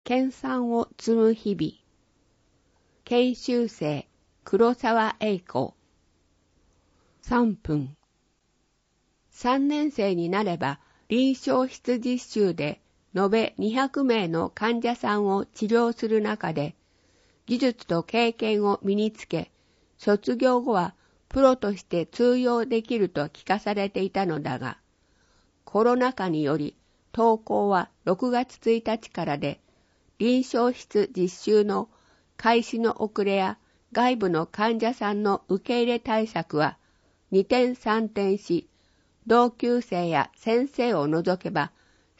研鑽を積む日々。研修生、黒沢栄子。3分。3年生になれば、臨床室実習で延べ200名の患者さんを治療する中で、技術と経験を身につけ、卒業後はプロとして通用できると聞かされていたのだが、コロナ禍により登校は6月1日からで、臨床室実習の開始の遅れや外部の患者さんの受け入れ対策は二転三転し、同級生や先生を除けば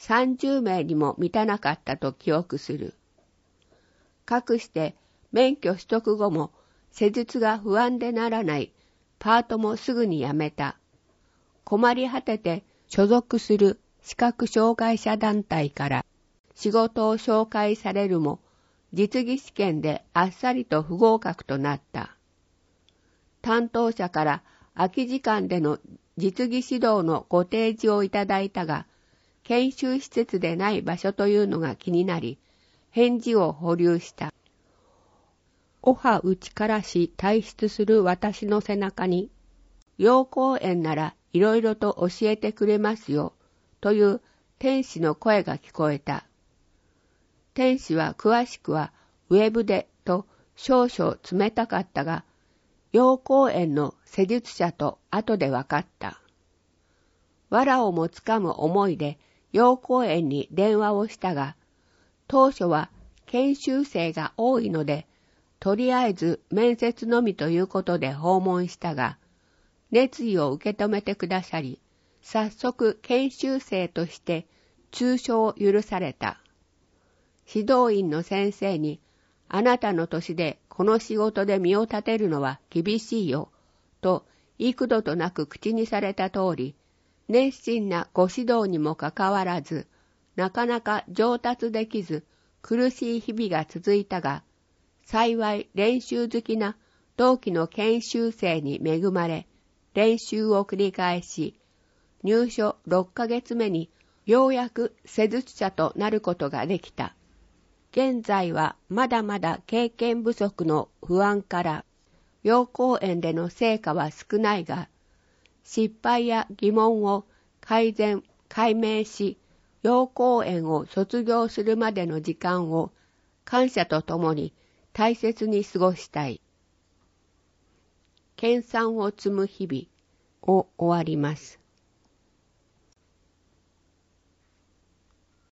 30名にも満たなかったと記憶する。かくして免許取得後も施術が不安でならないパートもすぐに辞めた。困り果てて所属する視覚障害者団体から仕事を紹介されるも、実技試験であっさりと不合格となった。担当者から空き時間での実技指導のご提示をいただいたが、研修施設でない場所というのが気になり、返事を保留した。おはうちからし退出する私の背中に、養蜂園ならいろいろと教えてくれますよ、という天使の声が聞こえた。天使は詳しくはウェブでと少々冷たかったが、養蜂園の施術者と後で分かった。藁をもつかむ思いで養蜂園に電話をしたが、当初は研修生が多いので、とりあえず面接のみということで訪問したが、熱意を受け止めてくださり、早速研修生として通所を許された。指導員の先生に、あなたの年でこの仕事で身を立てるのは厳しいよ、と幾度となく口にされた通り、熱心なご指導にもかかわらず、なかなか上達できず苦しい日々が続いたが、幸い練習好きな同期の研修生に恵まれ、練習を繰り返し、入所6ヶ月目にようやく施術者となることができた。現在はまだまだ経験不足の不安から、養蜂園での成果は少ないが、失敗や疑問を改善・解明し、養蜂園を卒業するまでの時間を感謝とともに大切に過ごしたい。研鑽を積む日々を終わります。